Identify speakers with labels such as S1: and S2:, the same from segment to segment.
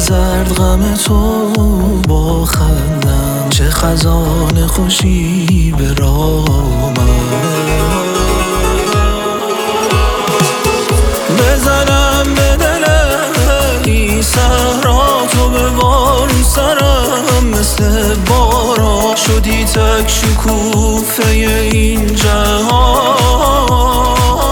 S1: نگذرد غم تو با خندم، چه خزان خوشی به راه آمد. بزنم به دل ای صحرا، تو به بار سرم مثل بارا، شدی تک شکوفه این جهان.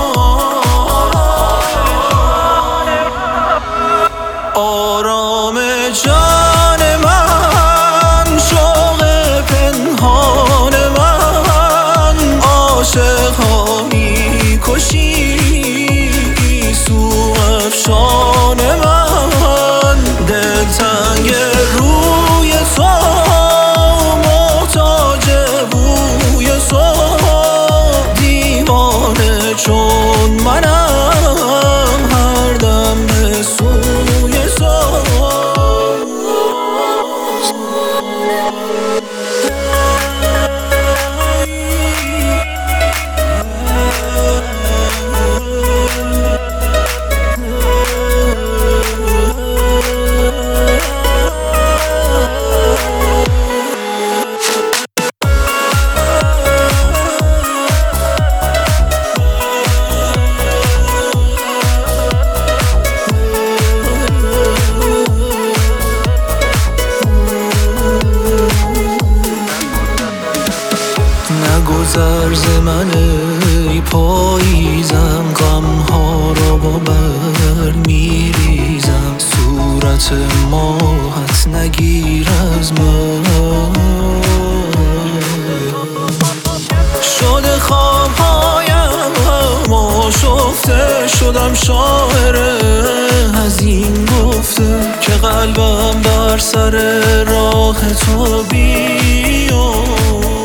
S1: آرام جان من، شوق پنهان من، عاشق ها می کشی گیسو افشان من، دلتنگ روی تو، محتاج بوی تو، دیوانه چون منم، هر دم به سوی تو. نگذر ز من ای پاییزم، غمها را با بر میریزم، صورت ماهت نگیر از من. شده خوابهایم آشفته، شدم شاعر حزین گفته، که قلبم بر سر راه تو بیفته.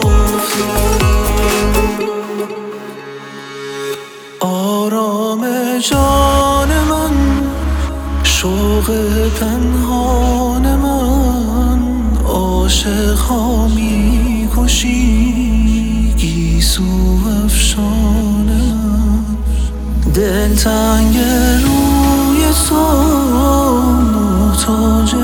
S1: آرام جان من، شوق پنهان من، عاشق ها می کشی گیسو افشان من، دلتنگ روی تو، محتاج